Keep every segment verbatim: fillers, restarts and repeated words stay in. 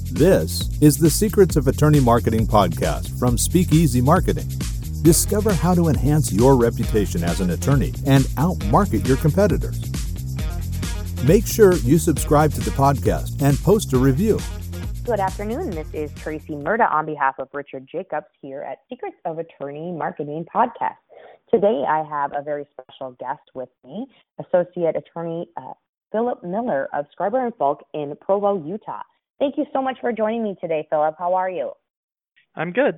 This is the Secrets of Attorney Marketing podcast from Speakeasy Marketing. Discover how to enhance your reputation as an attorney and outmarket your competitors. Make sure you subscribe to the podcast and post a review. Good afternoon. This is Tracy Murda on behalf of Richard Jacobs here at Secrets of Attorney Marketing podcast. Today I have a very special guest with me, Associate Attorney uh, Philip Miller of Scriber and Folk in Provo, Utah. Thank you so much for joining me today, Philip. How are you? I'm good.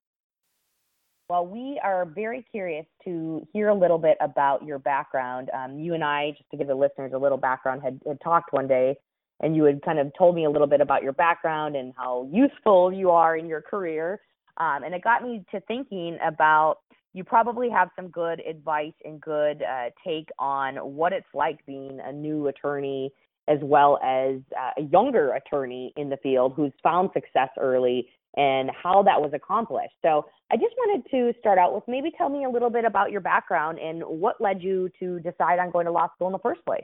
Well, we are very curious to hear a little bit about your background. Um, you and I, just to give the listeners a little background, had, had talked one day, and you had kind of told me a little bit about your background and how useful you are in your career. Um, and it got me to thinking about you probably have some good advice and good uh, take on what it's like being a new attorney as well as uh, a younger attorney in the field who's found success early and how that was accomplished. So I just wanted to start out with maybe tell me a little bit about your background and what led you to decide on going to law school in the first place.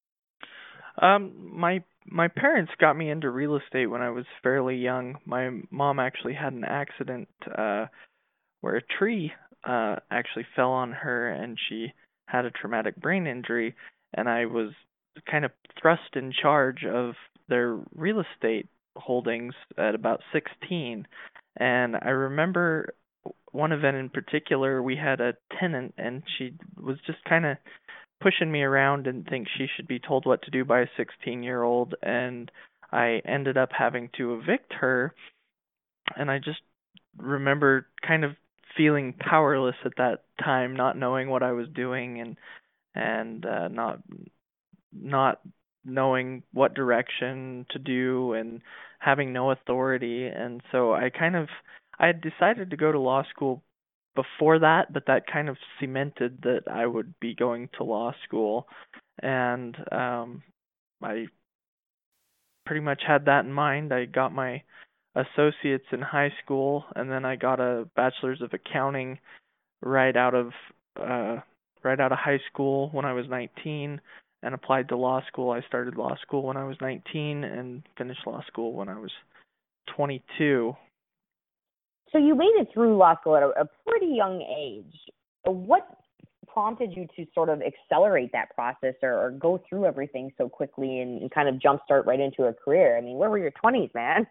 Um, my my parents got me into real estate when I was fairly young. My mom actually had an accident uh, where a tree uh, actually fell on her and she had a traumatic brain injury, and I was kind of thrust in charge of their real estate holdings at about sixteen. And I remember one event in particular, we had a tenant and she was just kind of pushing me around and think she should be told what to do by a sixteen year old, and I ended up having to evict her. And I just remember kind of feeling powerless at that time, not knowing what I was doing and and uh, not not knowing what direction to do and having no authority. And so I kind of, I had decided to go to law school before that, but that kind of cemented that I would be going to law school. And um, I pretty much had that in mind. I got my associates in high school, and then I got a bachelor's of accounting right out of uh, right out of high school when I was nineteen. And applied to law school. I started law school when I was nineteen and finished law school when I was twenty-two. So you made it through law school at a, a pretty young age. What prompted you to sort of accelerate that process or, or go through everything so quickly and, and kind of jumpstart right into a career? I mean, where were your twenties, man?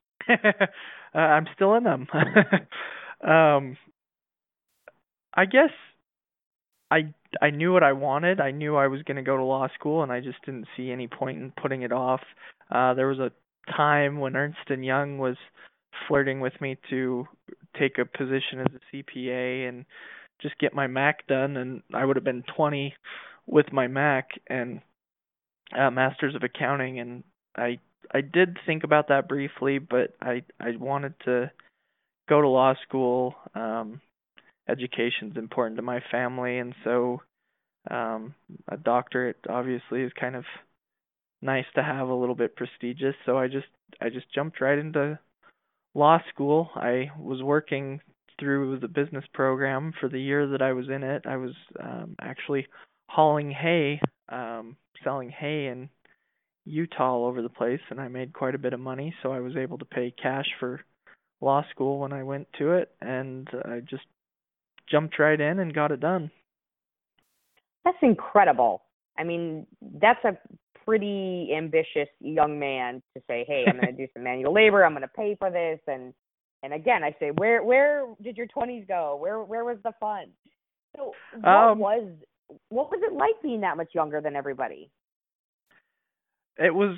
uh, I'm still in them. um, I guess I I knew what I wanted. I knew I was going to go to law school, and I just didn't see any point in putting it off. Uh, there was a time when Ernst and Young was flirting with me to take a position as a C P A and just get my M A C done, and I would have been twenty with my M A C and uh, Masters of Accounting, and I I did think about that briefly, but I I wanted to go to law school. Um, Education's important to my family, and so um, a doctorate obviously is kind of nice to have, a little bit prestigious. So I just I just jumped right into law school. I was working through the business program for the year that I was in it. I was um, actually hauling hay, um, selling hay in Utah all over the place, and I made quite a bit of money. So I was able to pay cash for law school when I went to it, and I just jumped right in and got it done. That's incredible. I mean, that's a pretty ambitious young man to say, hey, I'm going to do some manual labor. I'm going to pay for this. And, and again, I say, where, where did your twenties go? Where, where was the fun? So what um, was, what was it like being that much younger than everybody? It was,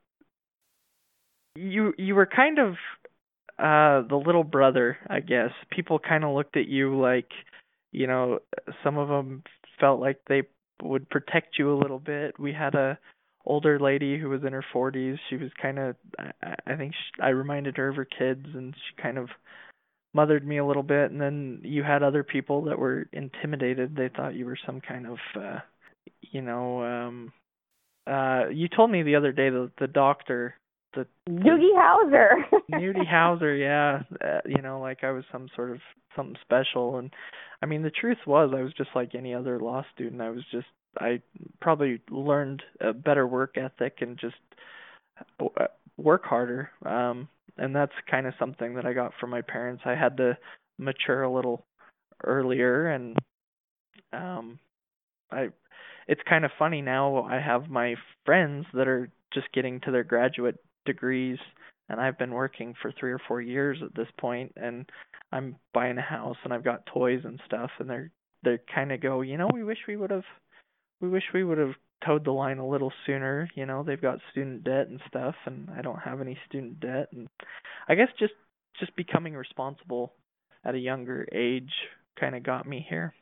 you, you were kind of, Uh, the little brother, I guess. People kind of looked at you like, you know, some of them felt like they would protect you a little bit. We had a older lady who was in her forties. She was kind of, I, I think she, I reminded her of her kids, and she kind of mothered me a little bit. And then you had other people that were intimidated. They thought you were some kind of, uh, you know, um, uh, you told me the other day that the doctor, The, the Doogie Howser. Nudie Howser, yeah. Uh, you know, like I was some sort of something special. And I mean, the truth was I was just like any other law student. I was just, I probably learned a better work ethic and just work harder. Um, and that's kind of something that I got from my parents. I had to mature a little earlier, and um, I. It's kind of funny now. I have my friends that are just getting to their graduate degrees, and I've been working for three or four years at this point, and I'm buying a house, and I've got toys and stuff, and they're they kind of go, you know, we wish we would have, we wish we would have towed the line a little sooner. You know, they've got student debt and stuff, and I don't have any student debt, and I guess just just becoming responsible at a younger age kind of got me here.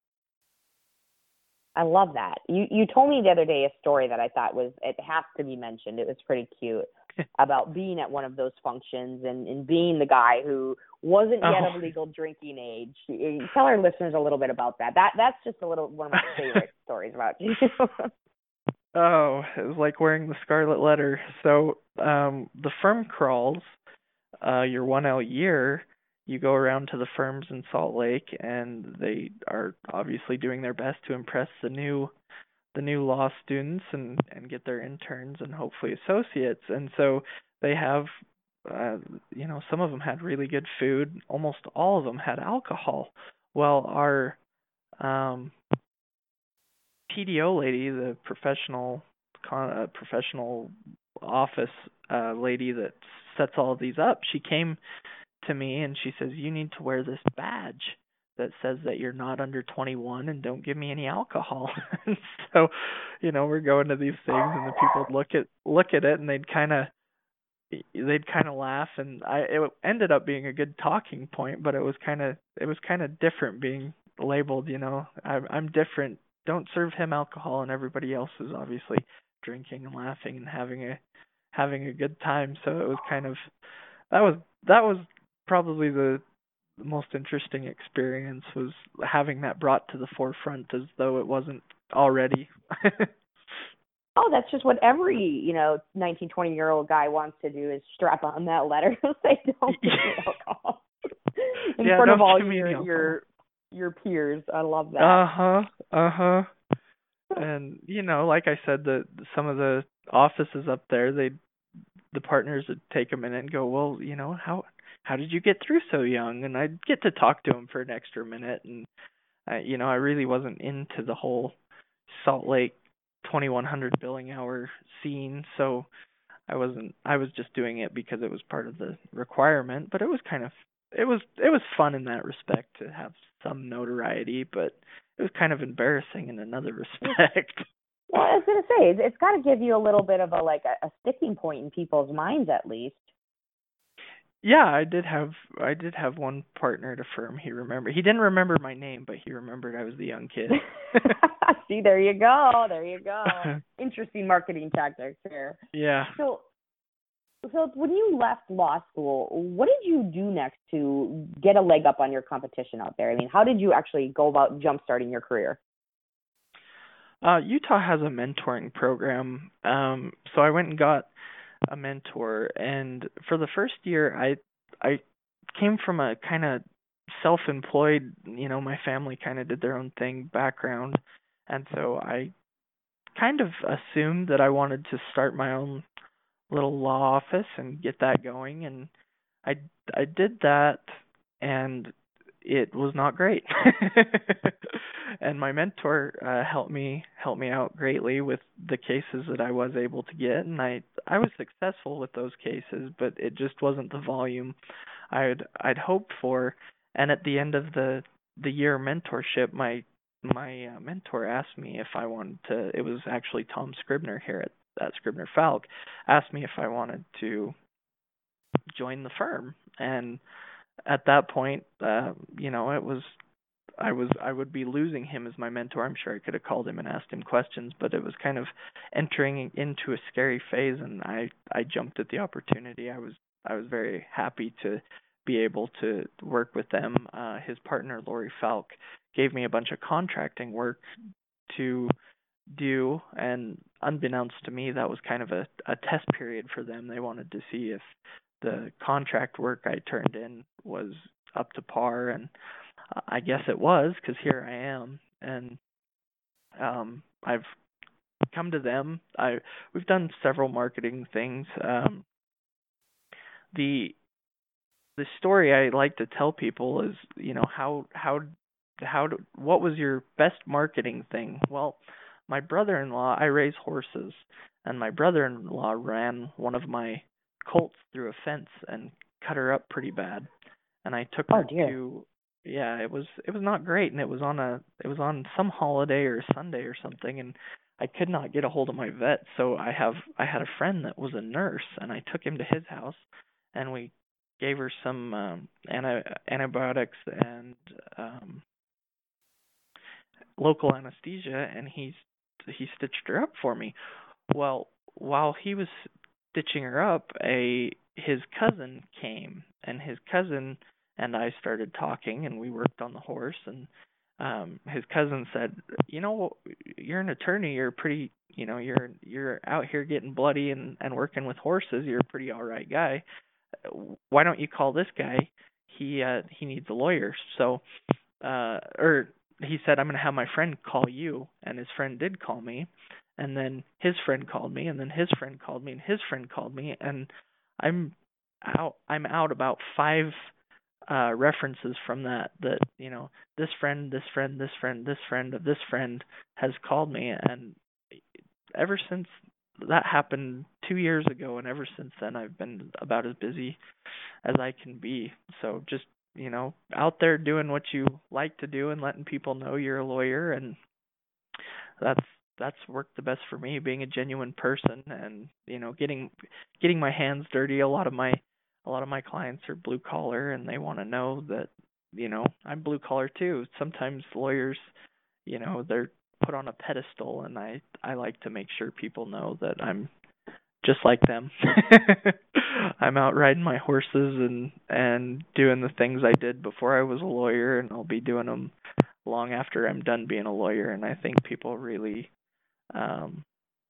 I love that. You you told me the other day a story that I thought was, it has to be mentioned. It was pretty cute about being at one of those functions and, and being the guy who wasn't yet Oh. of legal drinking age. You tell our listeners a little bit about that. That that's just a little one of my favorite stories about you. Oh, it was like wearing the scarlet letter. So, um, the firm crawls, uh, your one out year, you go around to the firms in Salt Lake, and they are obviously doing their best to impress the new the new law students and and get their interns and hopefully associates. And so they have, uh, you know, some of them had really good food. Almost all of them had alcohol. Well, our um, P D O lady, the professional con- uh, professional office uh, lady that sets all of these up, she came to me and she says, "You need to wear this badge that says that you're not under twenty-one and don't give me any alcohol." And so, you know, we're going to these things and the people would look at look at it and they'd kind of they'd kind of laugh, and I it ended up being a good talking point, but it was kind of it was kind of different being labeled, you know, I'm I'm different. Don't serve him alcohol, and everybody else is obviously drinking and laughing and having a having a good time. So it was kind of that was that was probably the the most interesting experience, was having that brought to the forefront as though it wasn't already. Oh, that's just what every, you know, nineteen, twenty year old guy wants to do, is strap on that letter and say, don't give me alcohol. In Yeah, front of don't all give me any your, alcohol. your, your peers. I love that. Uh-huh. Uh-huh. And, you know, like I said, the some of the offices up there, they the partners would take a minute and go, well, you know, how how did you get through so young? And I'd get to talk to them for an extra minute. And, I, you know, I really wasn't into the whole Salt Lake twenty-one hundred billing hour scene, so I wasn't I was just doing it because it was part of the requirement, but it was kind of it was it was fun in that respect to have some notoriety, but it was kind of embarrassing in another respect. Well, I was going to say, it's, it's got to give you a little bit of a, like a, a sticking point in people's minds, at least. Yeah, I did have I did have one partner at a firm. He remembered. He didn't remember my name, but he remembered I was the young kid. See, there you go. There you go. Interesting marketing tactics here. Yeah. So, so when you left law school, what did you do next to get a leg up on your competition out there? I mean, how did you actually go about jumpstarting your career? Uh, Utah has a mentoring program, um, so I went and got a mentor, and for the first year, I I came from a kind of self-employed, you know, my family kind of did their own thing background, and so I kind of assumed that I wanted to start my own little law office and get that going, and I I did that, and it was not great. And my mentor uh, helped me helped me out greatly with the cases that I was able to get, and I I was successful with those cases, but it just wasn't the volume I'd I'd hoped for. And at the end of the the year mentorship, my my uh, mentor asked me if I wanted to. It was actually Tom Scribner here at, at Scribner Falk, asked me if I wanted to join the firm. And at that point, uh, you know, it was I was I would be losing him as my mentor. I'm sure I could have called him and asked him questions, but it was kind of entering into a scary phase, and I I jumped at the opportunity. I was I was very happy to be able to work with them. Uh, his partner Lori Falk gave me a bunch of contracting work to do, and unbeknownst to me, that was kind of a, a test period for them. They wanted to see if the contract work I turned in was up to par, and I guess it was, because here I am, and um, I've come to them. I we've done several marketing things. Um, the the story I like to tell people is, you know, how how how do, what was your best marketing thing? Well, my brother-in-law, I raise horses, and my brother-in-law ran one of my colts through a fence and cut her up pretty bad. And I took Oh her dear. to, yeah, it was it was not great, and it was on a it was on some holiday or Sunday or something, and I could not get a hold of my vet. So I have I had a friend that was a nurse, and I took him to his house, and we gave her some um, anti antibiotics and um, local anesthesia, and he he stitched her up for me. Well, while he was stitching her up, a his cousin came, and his cousin and I started talking, and we worked on the horse, and um his cousin said, "You know, you're an attorney, you're pretty, you know, you're you're out here getting bloody and and working with horses, you're a pretty all right guy. Why don't you call this guy? He uh he needs a lawyer." So uh or he said, "I'm going to have my friend call you." And his friend did call me, and then his friend called me, and then his friend called me, and his friend called me, and I'm out I'm out about five uh references from that that, you know, this friend, this friend, this friend, this friend of this friend has called me. And ever since that happened two years ago, and ever since then, I've been about as busy as I can be. So just, you know, out there doing what you like to do and letting people know you're a lawyer, and that's that's worked the best for me, being a genuine person, and, you know, getting getting my hands dirty. A lot of my a lot of my clients are blue collar, and they want to know that, you know, I'm blue collar too. Sometimes lawyers, you know, they're put on a pedestal, and I I like to make sure people know that I'm just like them. I'm out riding my horses and and doing the things I did before I was a lawyer, and I'll be doing them long after I'm done being a lawyer. And I think people really um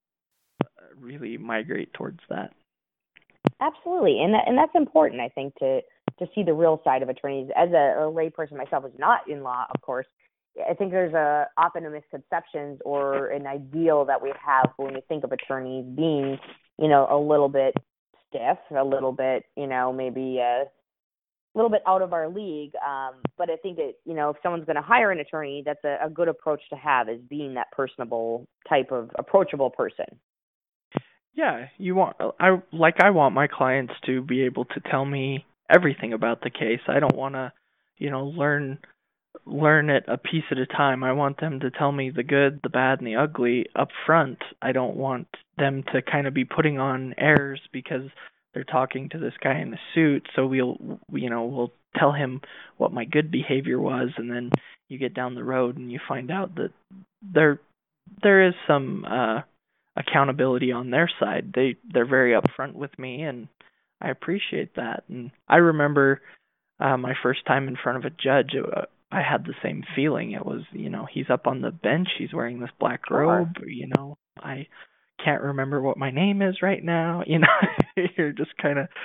really migrate towards that. Absolutely, and that, and that's important, I think, to to see the real side of attorneys. As a, a layperson myself, who's not in law, of course, I think there's a often a misconceptions or an ideal that we have when we think of attorneys being, you know, a little bit stiff, a little bit, you know, maybe a little bit out of our league. Um, but I think that, you know, if someone's going to hire an attorney, that's a, a good approach to have, is being that personable type of approachable person. Yeah, you want I like I want my clients to be able to tell me everything about the case. I don't want to, you know, learn learn it a piece at a time. I want them to tell me the good, the bad, and the ugly up front. I don't want them to kind of be putting on airs because they're talking to this guy in the suit. So we'll, you know, we'll tell him what my good behavior was, and then you get down the road and you find out that there there is some uh accountability on their side. They they're very upfront with me, and I appreciate that. And I remember uh, my first time in front of a judge, uh, I had the same feeling. It was, you know, he's up on the bench, he's wearing this black robe, you know, I can't remember what my name is right now, you know, you're just kind of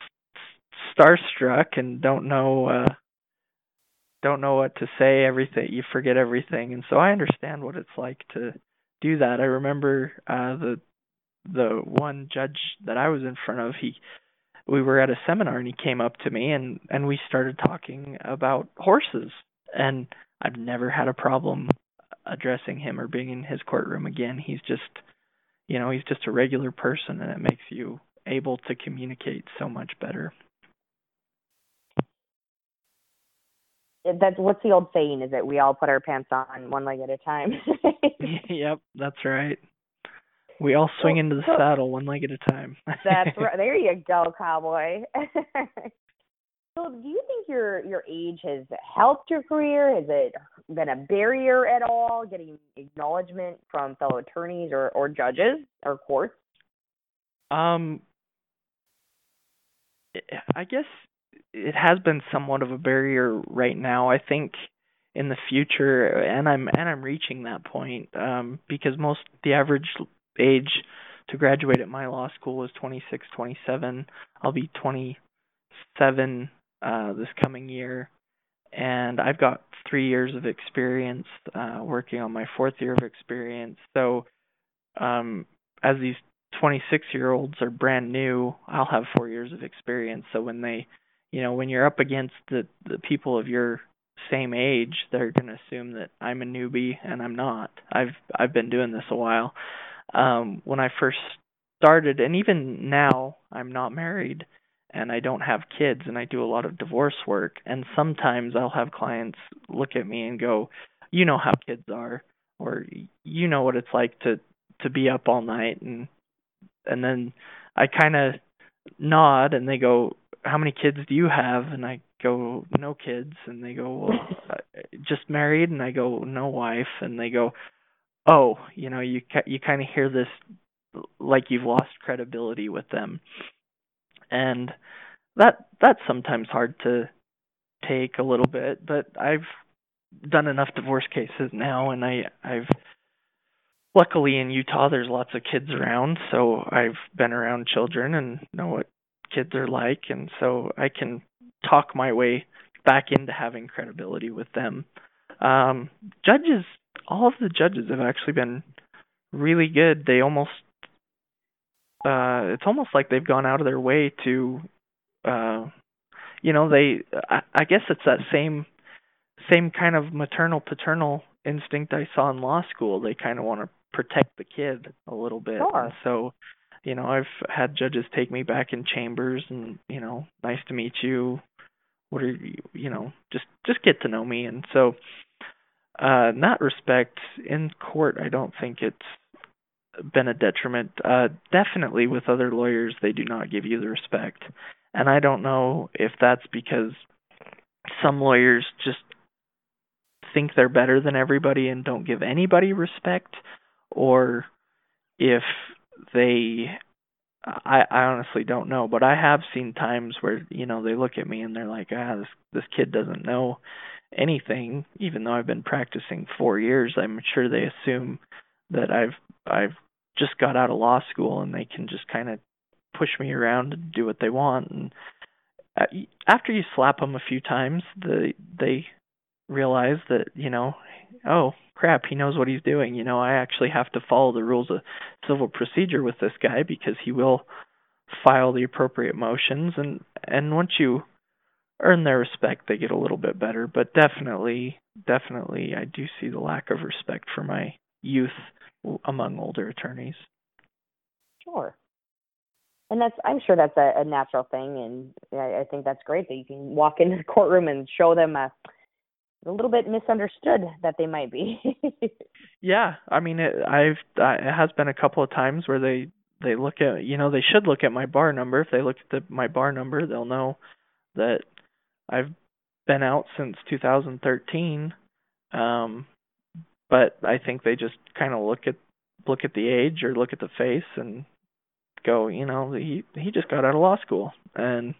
starstruck and don't know uh don't know what to say, everything, you forget everything. And so I understand what it's like to do that. I remember uh the the one judge that I was in front of, he we were at a seminar, and he came up to me, and and we started talking about horses, and I've never had a problem addressing him or being in his courtroom again. He's just, you know, he's just a regular person, and it makes you able to communicate so much better. That's what's the old saying, is that we all put our pants on one leg at a time. Yep, that's right. We all swing into the so, saddle one leg at a time. That's right. There you go, cowboy. So do you think your your age has helped your career? Has it been a barrier at all, getting acknowledgement from fellow attorneys or, or judges or courts? Um, I guess it has been somewhat of a barrier right now. I think in the future, and I'm and I'm reaching that point, um, because most the average age to graduate at my law school is twenty-six, twenty-seven. I'll be twenty-seven uh, this coming year, and I've got three years of experience, uh, working on my fourth year of experience. So um, as these twenty-six-year-olds are brand new, I'll have four years of experience. So when they, you know, when you're up against the, the people of your same age, they're going to assume that I'm a newbie, and I'm not. I've I've been doing this a while. Um, when I first started, and even now, I'm not married, and I don't have kids, and I do a lot of divorce work. And sometimes I'll have clients look at me and go, "You know how kids are," or "You know what it's like to to be up all night," and and then I kind of nod, and they go, "How many kids do you have?" And I go, "No kids." And they go, "Well, uh, just married?" And I go, "No wife." And they go, "Oh, you know, you ca- you kind of hear this like you've lost credibility with them." And that that's sometimes hard to take a little bit, but I've done enough divorce cases now, and I I've luckily in Utah there's lots of kids around, so I've been around children and know what kids are like, and so I can talk my way back into having credibility with them. Um, judges, all of the judges have actually been really good. They almost, uh, it's almost like they've gone out of their way to, uh, you know, they, I, I guess it's that same, same kind of maternal paternal instinct I saw in law school. They kind of want to protect the kid a little bit. Sure. And so, you know, I've had judges take me back in chambers and, you know, nice to meet you. What are you, you know, just, just get to know me. And so, uh, in that respect, in court, I don't think it's been a detriment. Uh, definitely with other lawyers, they do not give you the respect. And I don't know if that's because some lawyers just think they're better than everybody and don't give anybody respect, or if they, I, I honestly don't know, but I have seen times where, you know, they look at me and they're like, ah, this, this kid doesn't know anything, even though I've been practicing four years. I'm sure they assume that I've, I've just got out of law school and they can just kind of push me around and do what they want. And after you slap them a few times, the, they realize that, you know, oh crap, he knows what he's doing. You know, I actually have to follow the rules of civil procedure with this guy because he will file the appropriate motions, and and once you earn their respect, they get a little bit better. But definitely, definitely, I do see the lack of respect for my youth among older attorneys. Sure. And that's, I'm sure that's a, a natural thing, and I, I think that's great that you can walk into the courtroom and show them a a little bit misunderstood that they might be. Yeah, I mean, it, I've uh, it has been a couple of times where they they look at, you know, they should look at my bar number. If they look at the, my bar number, they'll know that I've been out since two thousand thirteen. Um, but I think they just kind of look at look at the age or look at the face and go, you know, he he just got out of law school, and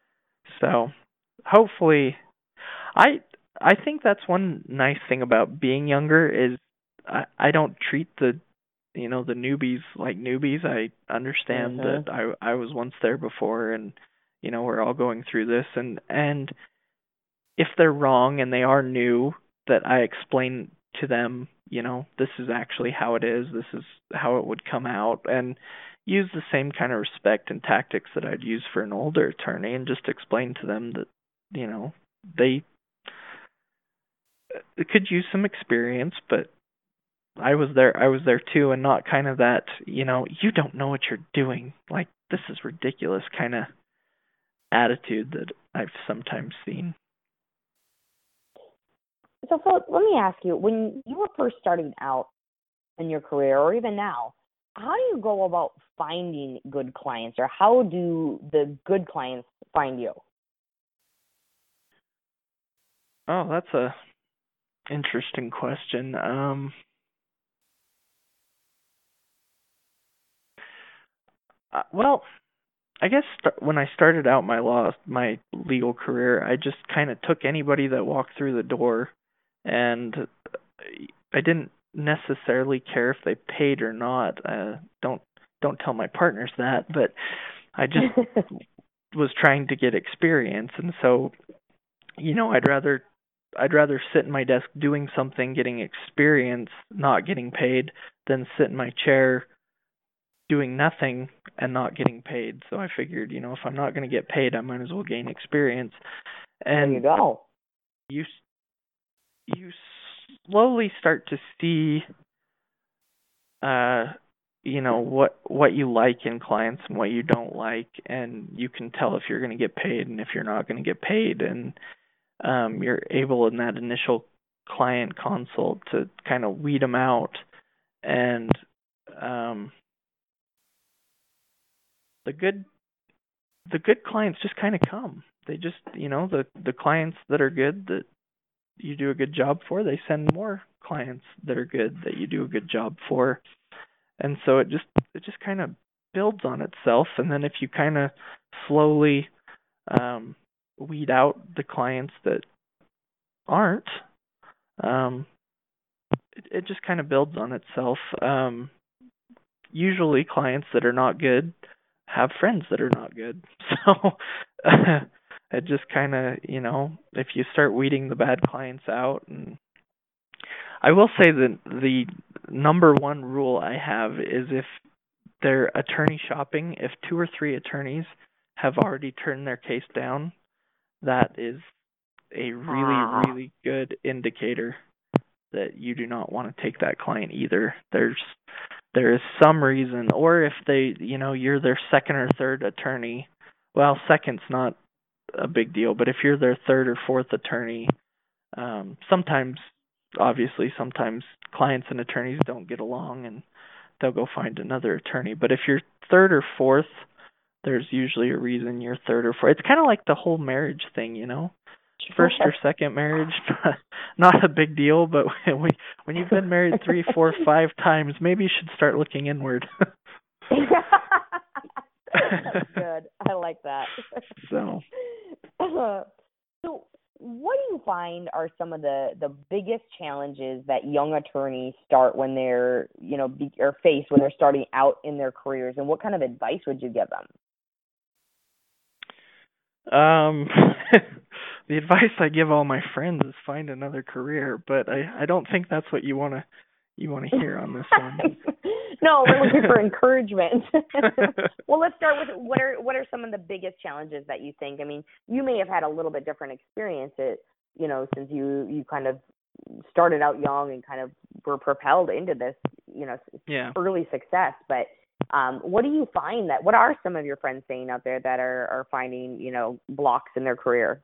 so hopefully, I. I think that's one nice thing about being younger is I, I don't treat the, you know, the newbies like newbies. I understand Mm-hmm. that I I was once there before, and you know, we're all going through this, and and if they're wrong and they are new, that I explain to them, you know, this is actually how it is. This is how it would come out, and use the same kind of respect and tactics that I'd use for an older attorney, and just explain to them that, you know, they it could use some experience, but I was there I was there too, and not kind of that, you know, you don't know what you're doing, like this is ridiculous kind of attitude that I've sometimes seen. So Philip, let me ask you, when you were first starting out in your career, or even now, how do you go about finding good clients, or how do the good clients find you? Oh, that's a interesting question. Um, uh, well, I guess st- when I started out my law, my legal career, I just kind of took anybody that walked through the door, and I didn't necessarily care if they paid or not. Uh, don't don't tell my partners that, but I just was trying to get experience, and so, you know, I'd rather I'd rather sit in my desk doing something, getting experience, not getting paid, than sit in my chair doing nothing and not getting paid. So I figured, you know, if I'm not going to get paid, I might as well gain experience. And there you go. You you slowly start to see, uh, you know, what what you like in clients and what you don't like, and you can tell if you're going to get paid and if you're not going to get paid, and um, you're able in that initial client consult to kind of weed them out, and um, the good the good clients just kind of come. They just, you know, the the clients that are good that you do a good job for, they send more clients that are good that you do a good job for. And so it just it just kind of builds on itself. And then if you kind of slowly um, weed out the clients that aren't, um, it, it just kind of builds on itself. Um, usually clients that are not good have friends that are not good. So it just kind of, you know, if you start weeding the bad clients out. And I will say that the number one rule I have is if they're attorney shopping, if two or three attorneys have already turned their case down, that is a really, Ah. really good indicator that you do not want to take that client either. There's there is some reason, or if they, you know, you're their second or third attorney. Well, second's not a big deal, but if you're their third or fourth attorney, um, sometimes, obviously, sometimes clients and attorneys don't get along, and they'll go find another attorney. But if you're third or fourth, there's usually a reason you're third or fourth. It's kind of like the whole marriage thing, you know. First or second marriage, not a big deal, but when when you've been married three, four, five times, maybe you should start looking inward. That's good. I like that. So, uh, so what do you find are some of the, the biggest challenges that young attorneys start when they're, you know, be, or face when they're starting out in their careers, and what kind of advice would you give them? Um, the advice I give all my friends is find another career, but I, I don't think that's what you want to you want to hear on this one. No, we're looking for encouragement. Well, let's start with what are what are some of the biggest challenges that you think? I mean, you may have had a little bit different experiences, you know, since you you kind of started out young and kind of were propelled into this, you know, yeah. early success. But um, what do you find that? What are some of your friends saying out there that are are finding, you know, blocks in their career?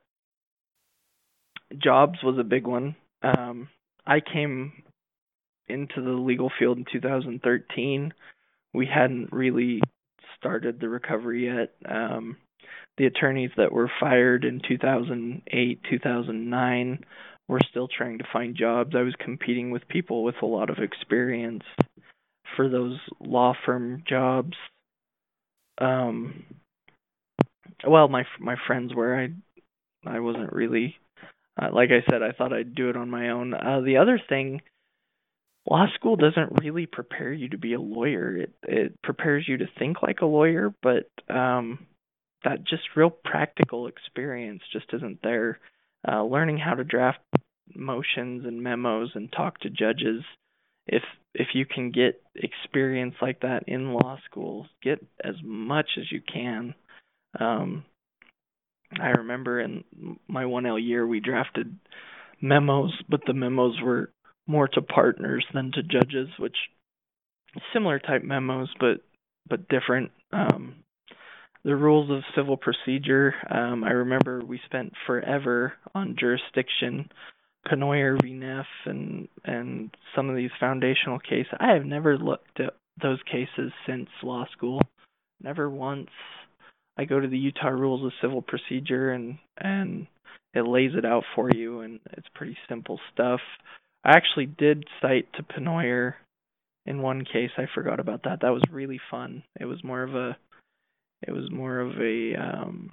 Jobs was a big one. Um, I came into the legal field in two thousand thirteen. We hadn't really started the recovery yet. Um, the attorneys that were fired in two thousand eight, two thousand nine were still trying to find jobs. I was competing with people with a lot of experience for those law firm jobs. Um, well, my my friends were. I I wasn't really. Uh, like I said, I thought I'd do it on my own. Uh, the other thing, law school doesn't really prepare you to be a lawyer. It it prepares you to think like a lawyer, but um, that just real practical experience just isn't there. Uh, learning how to draft motions and memos and talk to judges, if if you can get experience like that in law school, get as much as you can. Um, I remember in my one L year we drafted memos, but the memos were more to partners than to judges, which similar type memos, but but different. Um, the rules of civil procedure, um, I remember we spent forever on jurisdiction, Pennoyer v. Neff, and, and some of these foundational cases. I have never looked at those cases since law school, never once. I go to the Utah Rules of Civil Procedure, and and it lays it out for you, and it's pretty simple stuff. I actually did cite to Pennoyer in one case. I forgot about that. That was really fun. It was more of a, it was more of a um,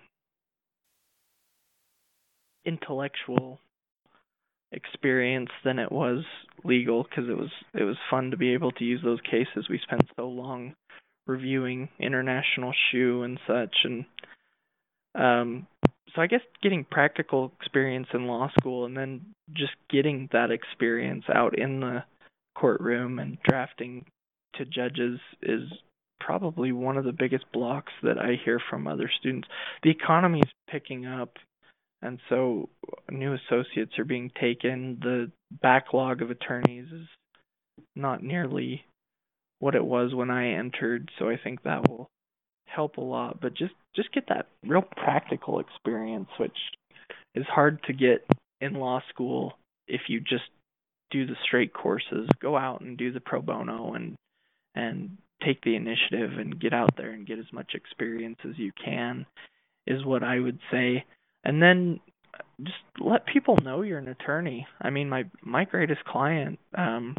intellectual experience than it was legal, because it was it was fun to be able to use those cases. We spent so long reviewing international shoe and such, and um, so I guess getting practical experience in law school and then just getting that experience out in the courtroom and drafting to judges is probably one of the biggest blocks that I hear from other students. The economy's picking up, and so new associates are being taken. The backlog of attorneys is not nearly what it was when I entered, so I think that will help a lot. But just just get that real practical experience, which is hard to get in law school if you just do the straight courses. Go out and do the pro bono and and take the initiative and get out there and get as much experience as you can is what I would say. And then just let people know you're an attorney. I mean, my my greatest client um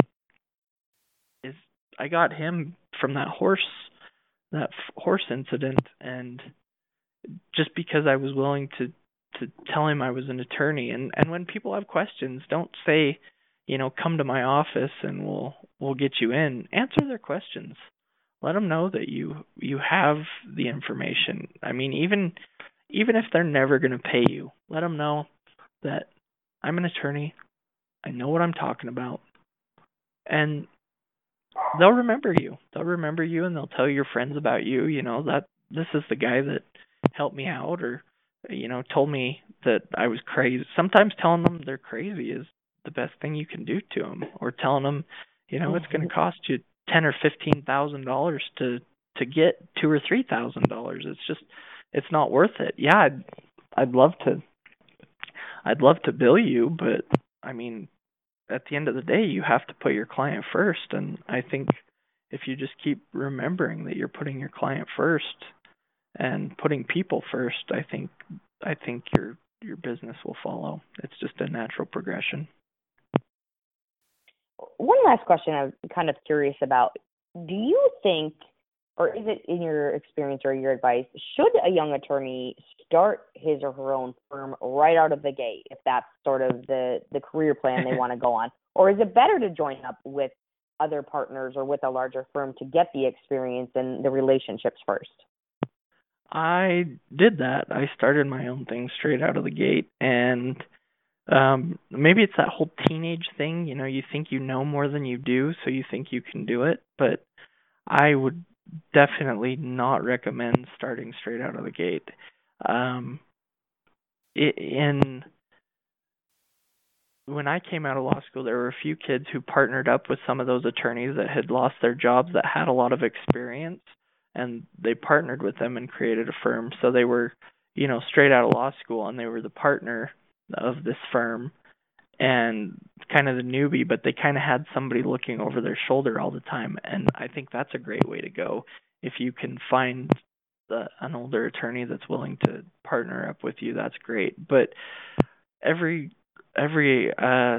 is I got him from that horse that f- horse incident, and just because I was willing to to tell him I was an attorney. And and when people have questions, don't say, you know, come to my office and we'll we'll get you in. Answer their questions. Let them know that you you have the information. I mean, even even if they're never going to pay you, let them know that I'm an attorney. I know what I'm talking about. And they'll remember you. They'll remember you, and they'll tell your friends about you. You know, that this is the guy that helped me out, or, you know, told me that I was crazy. Sometimes telling them they're crazy is the best thing you can do to them, or telling them, you know, it's going to cost you ten or fifteen thousand dollars to to get two or three thousand dollars. It's just, it's not worth it. Yeah, I'd I'd love to, I'd love to bill you, but I mean, at the end of the day, you have to put your client first. And I think if you just keep remembering that you're putting your client first and putting people first, I think I think your your business will follow. It's just a natural progression. One last question I'm kind of curious about. Do you think, or is it in your experience or your advice, should a young attorney start his or her own firm right out of the gate if that's sort of the, the career plan they want to go on? Or is it better to join up with other partners or with a larger firm to get the experience and the relationships first? I did that. I started my own thing straight out of the gate, and um, maybe it's that whole teenage thing. You know, you think you know more than you do, so you think you can do it. But I would definitely not recommend starting straight out of the gate. Um, in when I came out of law school, there were a few kids who partnered up with some of those attorneys that had lost their jobs that had a lot of experience, and they partnered with them and created a firm. So they were, you know, straight out of law school, and they were the partner of this firm and kind of the newbie, but they kind of had somebody looking over their shoulder all the time. And I think that's a great way to go. If you can find the, an older attorney that's willing to partner up with you, that's great. But every every uh,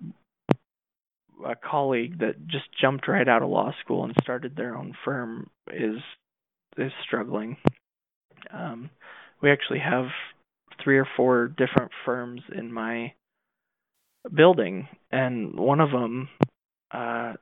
a colleague that just jumped right out of law school and started their own firm is is struggling. Um, we actually have three or four different firms in my building, and one of them uh,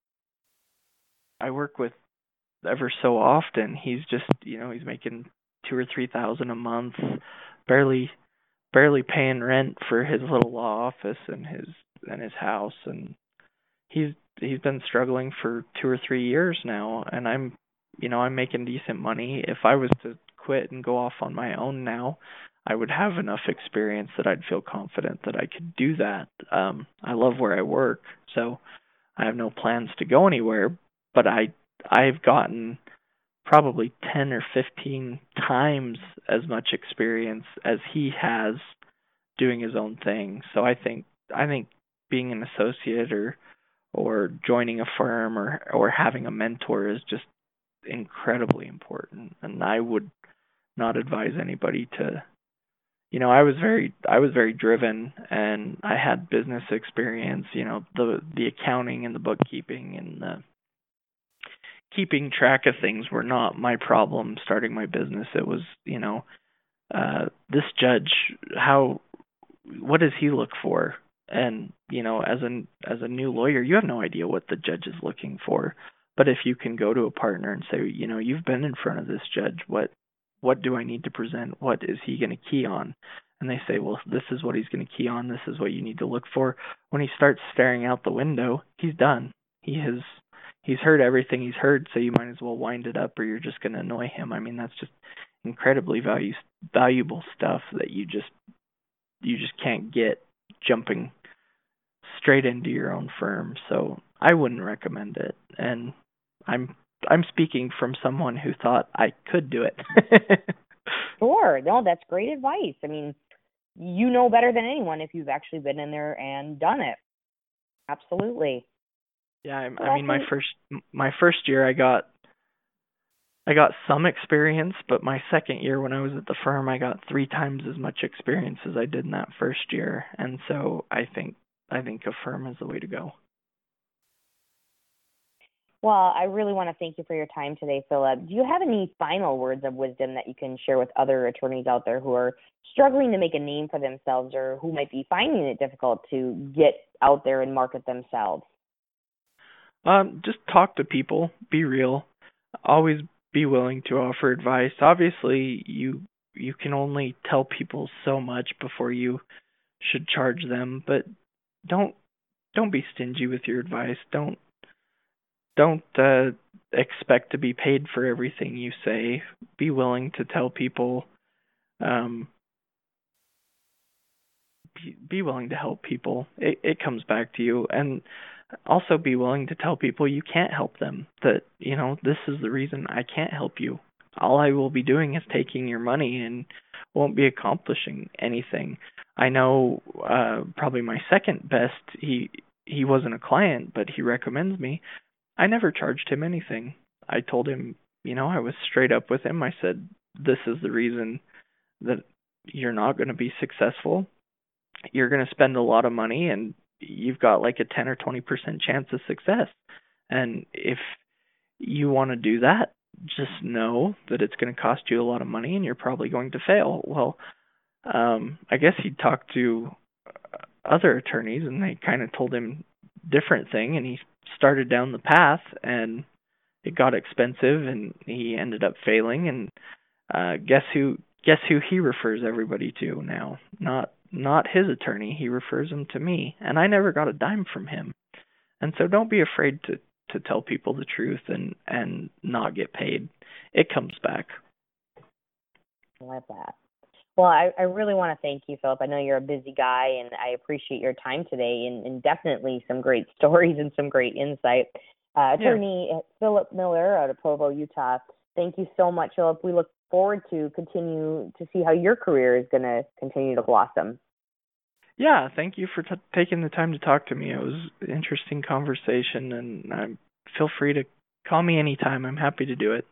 I work with ever so often. He's just, you know, he's making two or three thousand a month, barely barely paying rent for his little law office and his and his house, and he's he's been struggling for two or three years now, and I'm you know, I'm making decent money. If I was to quit and go off on my own now, I would have enough experience that I'd feel confident that I could do that. Um, I love where I work, so I have no plans to go anywhere, but I I've gotten probably ten or fifteen times as much experience as he has doing his own thing. So I think I think being an associate or or joining a firm or or having a mentor is just incredibly important, and I would not advise anybody to, you know, I was very I was very driven, and I had business experience, you know, the the accounting and the bookkeeping and the keeping track of things were not my problem starting my business. It was, you know, uh this judge, how what does he look for? And, you know, as an as a new lawyer, you have no idea what the judge is looking for. But if you can go to a partner and say, you know, you've been in front of this judge, what what do I need to present? What is he going to key on? And they say, well, this is what he's going to key on. This is what you need to look for. When he starts staring out the window, he's done. He has, he's heard everything he's heard, so you might as well wind it up or you're just going to annoy him. I mean, that's just incredibly value, valuable stuff that you just, you just can't get jumping straight into your own firm. So I wouldn't recommend it. And I'm, I'm speaking from someone who thought I could do it. Sure. No, that's great advice. I mean, you know better than anyone if you've actually been in there and done it. Absolutely. Yeah, I, I mean, my first my first year, I got I got some experience, but my second year when I was at the firm, I got three times as much experience as I did in that first year, and so I think I think a firm is the way to go. Well, I really want to thank you for your time today, Philip. Do you have any final words of wisdom that you can share with other attorneys out there who are struggling to make a name for themselves or who might be finding it difficult to get out there and market themselves? Um, just talk to people, be real, always be willing to offer advice. Obviously, you you can only tell people so much before you should charge them, but don't don't be stingy with your advice. Don't Don't uh, expect to be paid for everything you say. Be willing to tell people. Um, be, be willing to help people. It, it comes back to you. And also be willing to tell people you can't help them. That, you know, this is the reason I can't help you. All I will be doing is taking your money and won't be accomplishing anything. I know uh, probably my second best, he he wasn't a client, but he recommends me. I never charged him anything. I told him, you know, I was straight up with him. I said, this is the reason that you're not going to be successful. You're going to spend a lot of money and you've got like a ten or twenty percent chance of success. And if you want to do that, just know that it's going to cost you a lot of money and you're probably going to fail. Well, um, I guess he talked to other attorneys and they kind of told him different thing, and he started down the path and it got expensive and he ended up failing. And uh, guess who guess who he refers everybody to now? Not not his attorney. He refers them to me, and I never got a dime from him. And so don't be afraid to, to tell people the truth and, and not get paid. It comes back. I like that. Well, I, I really want to thank you, Philip. I know you're a busy guy, and I appreciate your time today and, and definitely some great stories and some great insight. Uh, attorney yeah. Philip Miller out of Provo, Utah, thank you so much, Philip. We look forward to continue to see how your career is going to continue to blossom. Yeah, thank you for t- taking the time to talk to me. It was an interesting conversation, and I feel free to call me anytime. I'm happy to do it.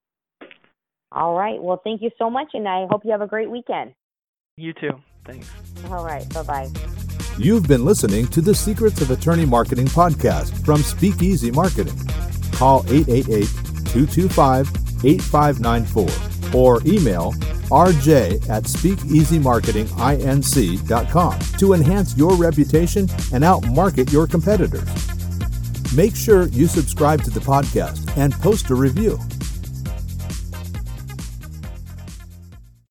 All right. Well, thank you so much, and I hope you have a great weekend. You too. Thanks. All right. Bye-bye. You've been listening to the Secrets of Attorney Marketing podcast from Speakeasy Marketing. Call eight eight eight, two two five, eight five nine four or email r j at speakeasy marketing inc dot com to enhance your reputation and outmarket your competitors. Make sure you subscribe to the podcast and post a review.